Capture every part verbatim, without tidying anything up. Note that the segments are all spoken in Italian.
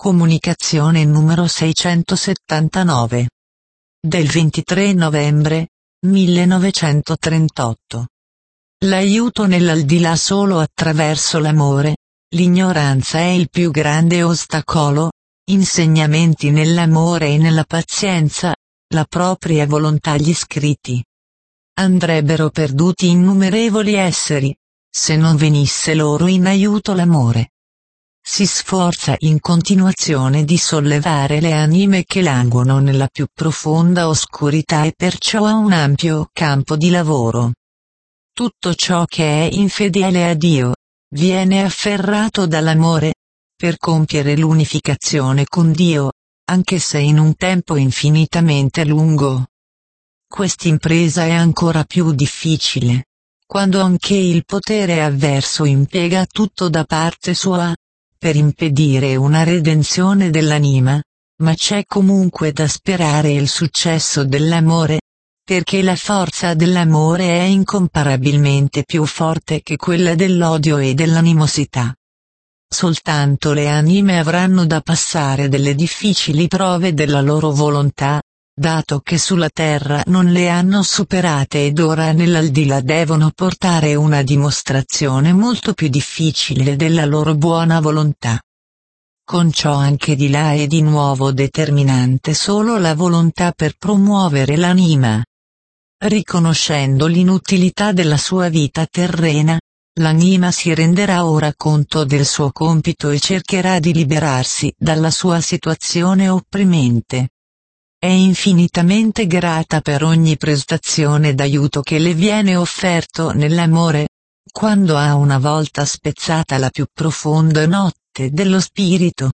Comunicazione numero seicentosettantanove. Del ventitré novembre millenovecentotrentotto. L'aiuto nell'aldilà solo attraverso l'amore. L'ignoranza è il più grande ostacolo. Insegnamenti nell'amore e nella pazienza, la propria volontà. Gli scritti. Andrebbero perduti innumerevoli esseri, se non venisse loro in aiuto l'amore. Si sforza in continuazione di sollevare le anime che languono nella più profonda oscurità e perciò ha un ampio campo di lavoro. Tutto ciò che è infedele a Dio, viene afferrato dall'amore, per compiere l'unificazione con Dio, anche se in un tempo infinitamente lungo. Quest'impresa è ancora più difficile, quando anche il potere avverso impiega tutto da parte sua, per impedire una redenzione dell'anima, ma c'è comunque da sperare il successo dell'amore, perché la forza dell'amore è incomparabilmente più forte che quella dell'odio e dell'animosità. Soltanto le anime avranno da passare delle difficili prove della loro volontà, dato che sulla terra non le hanno superate ed ora nell'aldilà devono portare una dimostrazione molto più difficile della loro buona volontà. Con ciò anche di là è di nuovo determinante solo la volontà per promuovere l'anima. Riconoscendo l'inutilità della sua vita terrena, l'anima si renderà ora conto del suo compito e cercherà di liberarsi dalla sua situazione opprimente. È infinitamente grata per ogni prestazione d'aiuto che le viene offerto nell'amore, quando ha una volta spezzata la più profonda notte dello spirito.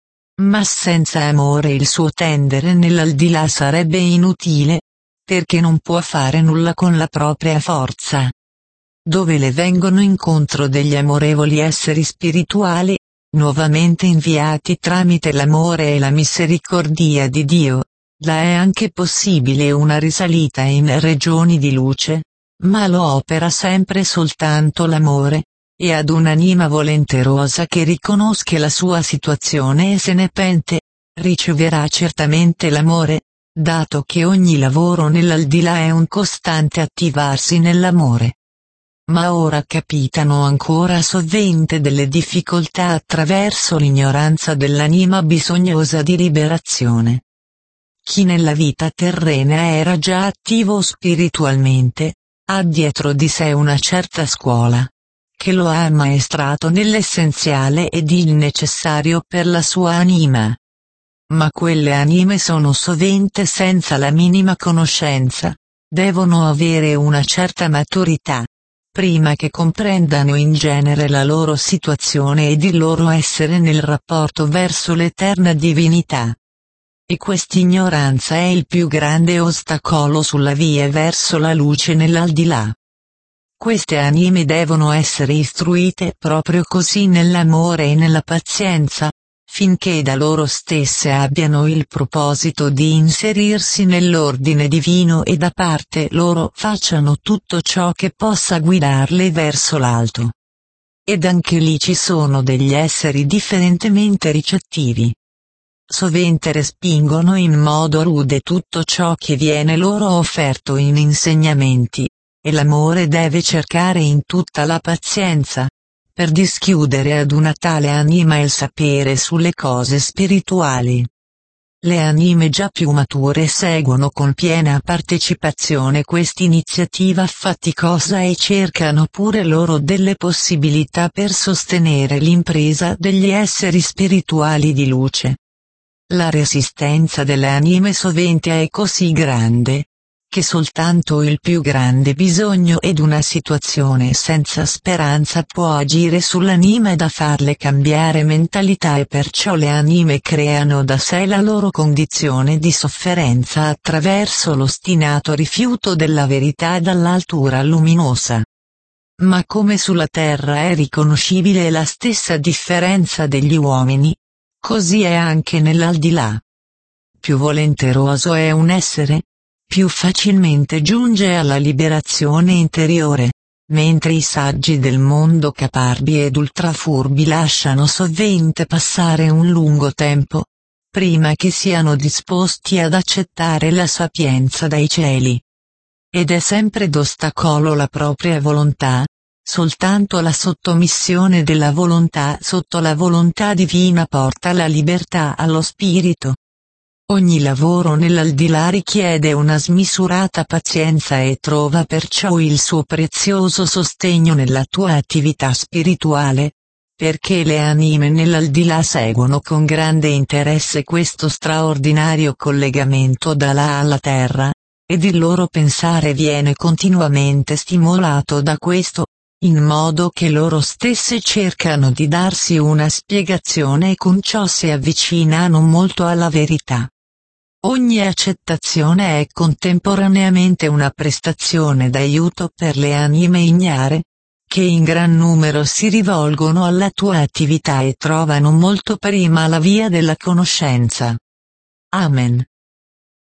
Ma senza amore il suo tendere nell'aldilà sarebbe inutile, perché non può fare nulla con la propria forza. Dove le vengono incontro degli amorevoli esseri spirituali, nuovamente inviati tramite l'amore e la misericordia di Dio, là è anche possibile una risalita in regioni di luce, ma lo opera sempre soltanto l'amore, e ad un'anima volenterosa che riconosca la sua situazione e se ne pente, riceverà certamente l'amore, dato che ogni lavoro nell'aldilà è un costante attivarsi nell'amore. Ma ora capitano ancora sovente delle difficoltà attraverso l'ignoranza dell'anima bisognosa di liberazione. Chi nella vita terrena era già attivo spiritualmente, ha dietro di sé una certa scuola, che lo ha ammaestrato nell'essenziale ed il necessario per la sua anima. Ma quelle anime sono sovente senza la minima conoscenza, devono avere una certa maturità, prima che comprendano in genere la loro situazione ed il loro essere nel rapporto verso l'eterna divinità. E quest'ignoranza è il più grande ostacolo sulla via verso la luce nell'aldilà. Queste anime devono essere istruite proprio così nell'amore e nella pazienza, finché da loro stesse abbiano il proposito di inserirsi nell'ordine divino e da parte loro facciano tutto ciò che possa guidarle verso l'alto. Ed anche lì ci sono degli esseri differentemente ricettivi. Sovente respingono in modo rude tutto ciò che viene loro offerto in insegnamenti, e l'amore deve cercare in tutta la pazienza, per dischiudere ad una tale anima il sapere sulle cose spirituali. Le anime già più mature seguono con piena partecipazione quest'iniziativa faticosa e cercano pure loro delle possibilità per sostenere l'impresa degli esseri spirituali di luce. La resistenza delle anime sovente è così grande, che soltanto il più grande bisogno ed una situazione senza speranza può agire sull'anima e da farle cambiare mentalità e perciò le anime creano da sé la loro condizione di sofferenza attraverso l'ostinato rifiuto della verità dall'altura luminosa. Ma come sulla terra è riconoscibile la stessa differenza degli uomini, così è anche nell'aldilà. Più volenteroso è un essere, più facilmente giunge alla liberazione interiore, mentre i saggi del mondo caparbi ed ultrafurbi lasciano sovente passare un lungo tempo, prima che siano disposti ad accettare la sapienza dai cieli. Ed è sempre d'ostacolo la propria volontà, soltanto la sottomissione della volontà sotto la volontà divina porta la libertà allo spirito. Ogni lavoro nell'aldilà richiede una smisurata pazienza e trova perciò il suo prezioso sostegno nella tua attività spirituale, perché le anime nell'aldilà seguono con grande interesse questo straordinario collegamento dall'A alla terra, ed il loro pensare viene continuamente stimolato da questo, in modo che loro stesse cercano di darsi una spiegazione e con ciò si avvicinano molto alla verità. Ogni accettazione è contemporaneamente una prestazione d'aiuto per le anime ignare, che in gran numero si rivolgono alla tua attività e trovano molto prima la via della conoscenza. Amen.